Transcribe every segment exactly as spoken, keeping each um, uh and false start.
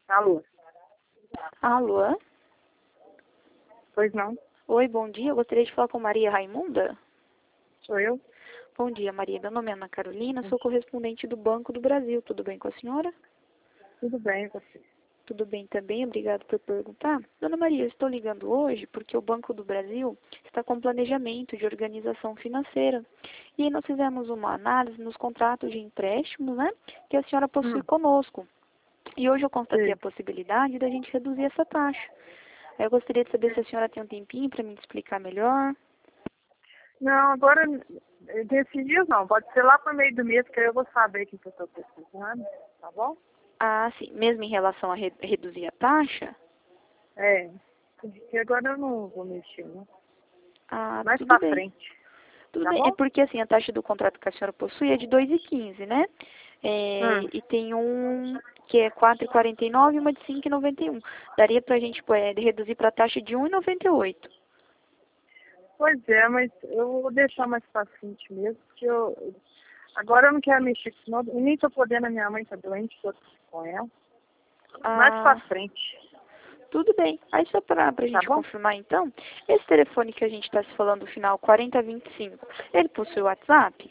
Alô? Alô? Pois não? Oi, bom dia. Eu gostaria de falar com Maria Raimunda. Sou eu? Bom dia, Maria. Meu nome é Ana Carolina, sou correspondente do Banco do Brasil. Tudo bem com a senhora? Tudo bem, você? Tudo bem também, obrigado por perguntar. Dona Maria, eu estou ligando hoje porque o Banco do Brasil está com planejamento de organização financeira. E aí nós fizemos uma análise nos contratos de empréstimo, né, que a senhora possui Hum, conosco. E hoje eu constatei a sim. possibilidade da gente reduzir essa taxa. Aí eu gostaria de saber se a senhora tem um tempinho para me explicar melhor. Não, agora, eh, desses dias não. Pode ser lá por meio do mês que aí eu vou saber o que que eu estou precisando, tá bom? Ah, sim. Mesmo em relação a re- reduzir a taxa? É, porque agora eu não vou mexer, né? Ah, Mais tudo pra bem. frente, Tudo tá bem. É bom? porque, assim, a taxa do contrato que a senhora possui é de dois vírgula quinze, né? É, Hum, e tem um que é quatro vírgula quarenta e nove e uma de cinco vírgula noventa e um. Daria pra gente é, reduzir pra taxa de um vírgula noventa e oito. pois é, mas eu vou deixar mais pra frente mesmo, porque eu... Agora eu não quero mexer com isso, não. Eu nem tô podendo, a minha mãe tá doente, tô com ela. Mais pra Ah, frente, tudo bem. Aí só pra, pra tá gente bom? confirmar, então, esse telefone que a gente está se falando, o final quarenta vinte e cinco, ele possui WhatsApp?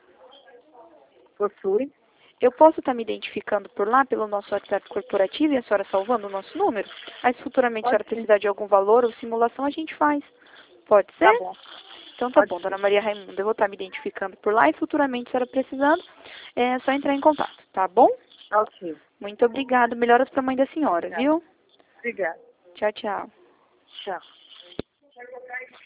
Possui, Eu posso estar me identificando por lá, pelo nosso WhatsApp corporativo, e a senhora salvando o nosso número? Aí, se futuramente a pode senhora sim, precisar de algum valor ou simulação, a gente faz. Pode tá ser? bom, Então tá pode bom, dona ser. Maria Raimunda, eu vou estar me identificando por lá e futuramente, se a senhora precisando, é só entrar em contato, tá bom? Ok, Muito obrigada. Melhoras para a mãe da senhora, tá. viu? Obrigada. Tchau, tchau. Tchau.